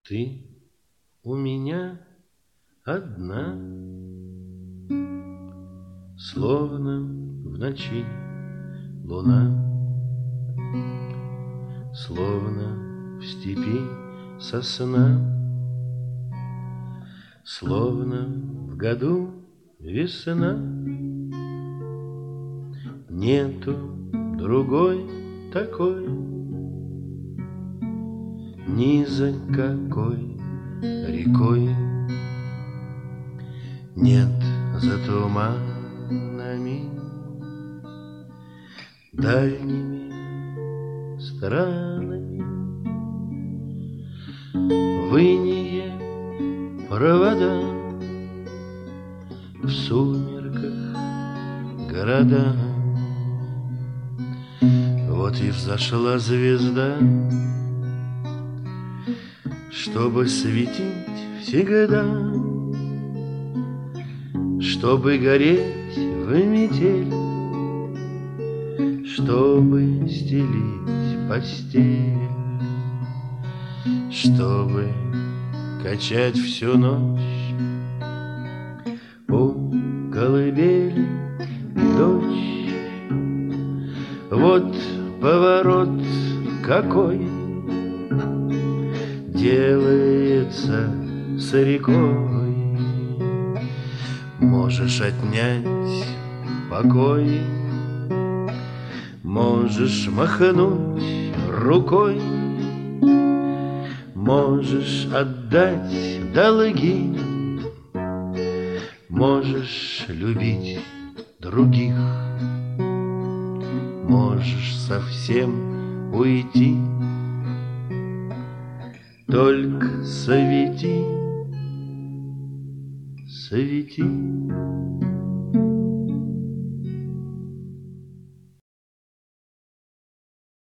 Ты у меня одна, словно в ночи луна, словно в степи сосна, словно в году весна. Нету другой такой, ни за какой рекой. Нет за туманами, дальними странами, в инее провода, в сумерках города. Вот и взошла звезда, чтобы светить всегда, чтобы гореть в метель, чтобы стелить постель, чтобы качать всю ночь у колыбели дочь. Вот поворот какой делается с рекой. Можешь отнять покой, можешь махнуть рукой, можешь отдать долги, можешь любить других, можешь совсем уйти. Только свети, свети.